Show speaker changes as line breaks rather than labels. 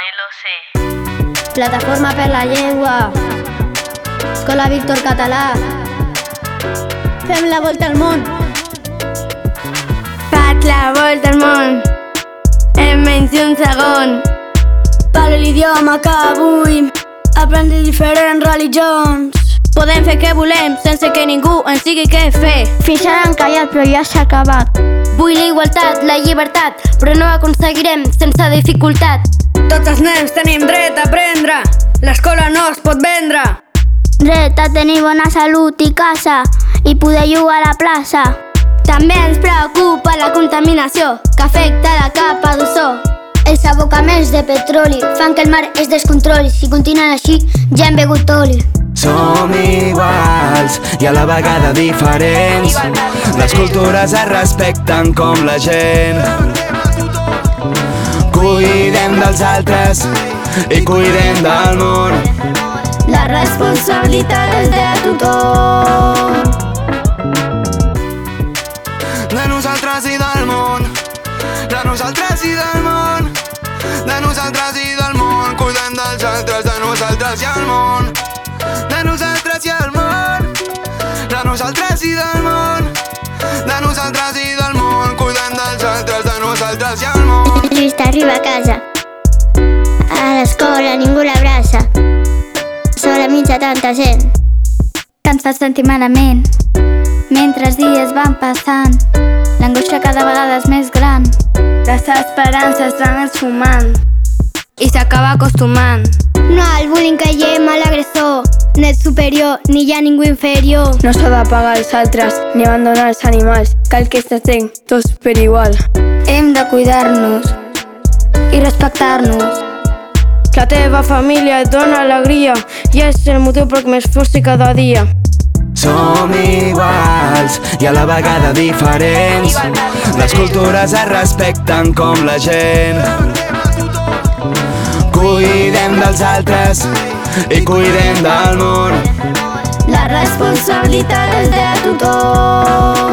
lo sé.
Plataforma per la llengua. Escola Víctor Català. Fem la volta al món.
Faig la volta al món en menys d'un segon.
Parlo l'idioma que vull, aprendre diferents religions.
Podem fer què volem sense que ningú ens digui què fer.
Fins ara han callat però ja s'ha acabat.
Vull la igualtat, la llibertat, però no aconseguirem sense dificultat.
Tots els nens tenim dret a aprendre, l'escola no es pot vendre.
Dret a tenir bona salut i casa i poder jugar a la plaça.
També ens preocupa la contaminació que afecta la capa d'ozó.
Els abocaments de petroli fan que el mar es descontroli. Si continuen així ja hem begut oli.
Som iguals i a la vegada diferents. Les cultures es respecten com la gent. Cuidem dels altres i cuidem del món.
La responsabilitat és de tothom.
De nosaltres i del món. De nosaltres i del món. De nosaltres i del món. Cuidem dels altres, de nosaltres i el món. De nosaltres i el món. De nosaltres i del món. De nosaltres i del món. Cuidem dels altres, de nosaltres i el món.
Trist arriba a casa. A l'escola ningú l'abraça. Sola mitja tanta gent
que ens fa sentir malament. Mentre els dies van passant, l'angoixa cada vegada és més gran. Les esperances van esfumant i s'acaba acostumant.
No al bullying que llem a l'agressor. No ets superior, ni hi ha ningú inferior.
No s'ha de pagar els altres ni abandonar els animals. Cal que estem tots per igual.
Hem de cuidar-nos i respectar-nos.
La teva família et dona alegria i és el motiu per què m'esforci cada dia.
Som iguals i a la vegada diferents. Les cultures es respecten com la gent. Cuidem dels altres i cuidem del món.
La responsabilitat és de tothom.